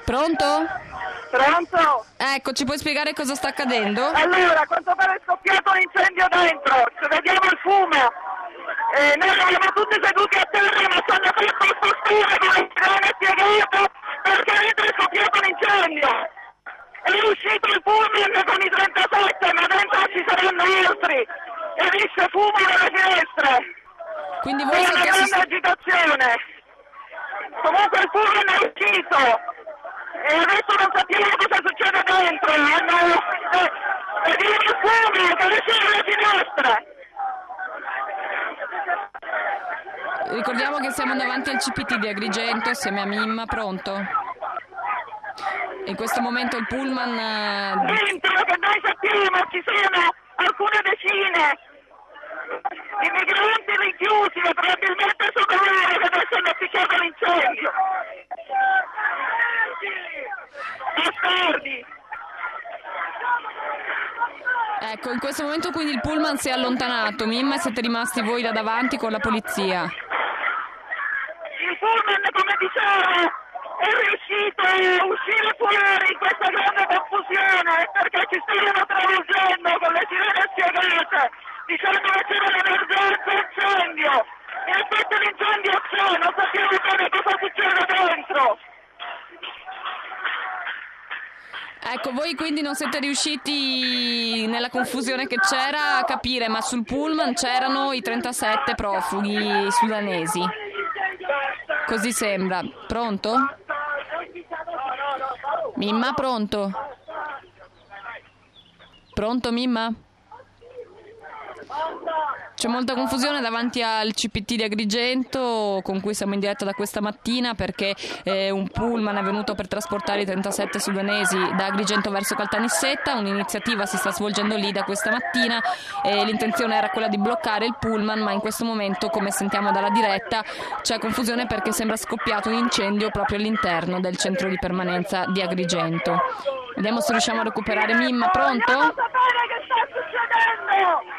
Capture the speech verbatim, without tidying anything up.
Pronto? Pronto? Ecco, ci puoi spiegare cosa sta accadendo? Allora, a quanto pare è scoppiato un incendio dentro, se vediamo il fumo. Eh, noi eravamo tutti seduti a terra, ma ci hanno fatto spostare come viene spiegato perché dentro è scoppiato un incendio. È uscito il pullman con i trentasette, ma dentro ci saranno altri. E esce fumo dalle finestre. Quindi voi È una siete grande assist- agitazione. Comunque il pullman è uscito. E adesso non sappiamo cosa succede dentro. Hanno... Eh, vediamo il fumo che esce dalle finestre. Ricordiamo che siamo davanti al C P T di Agrigento assieme a Mimma, pronto? In questo momento il pullman... eh, Dentro che noi sappiamo ci sono alcune decine di migranti rinchiusi e probabilmente sono loro che adesso hanno appiccato l'incendio. Bastardi! Ecco, in questo momento quindi il pullman si è allontanato. Mimma, siete rimasti voi là davanti con la polizia. Il pullman, come dicevo, è riuscito a uscire fuori in questa grande confusione perché ci stavano travolgendo con le sirene spiegate, dicendo che c'era un'emergenza incendio. E infatti l'incendio c'è, non sappiamo bene cosa succede dentro. Ecco, voi quindi non siete riusciti, nella confusione che c'era, a capire, ma sul pullman c'erano i trentasette profughi sudanesi. Così sembra. Pronto? Mimma, pronto? Pronto, Mimma? C'è molta confusione davanti al C P T di Agrigento, con cui siamo in diretta da questa mattina, perché eh, un pullman è venuto per trasportare i trentasette sudanesi da Agrigento verso Caltanissetta. Un'iniziativa si sta svolgendo lì da questa mattina e l'intenzione era quella di bloccare il pullman, ma in questo momento, come sentiamo dalla diretta, c'è confusione perché sembra scoppiato un incendio proprio all'interno del centro di permanenza di Agrigento. Vediamo se riusciamo a recuperare Mimma. Pronto? Vogliamo sapere che sta succedendo!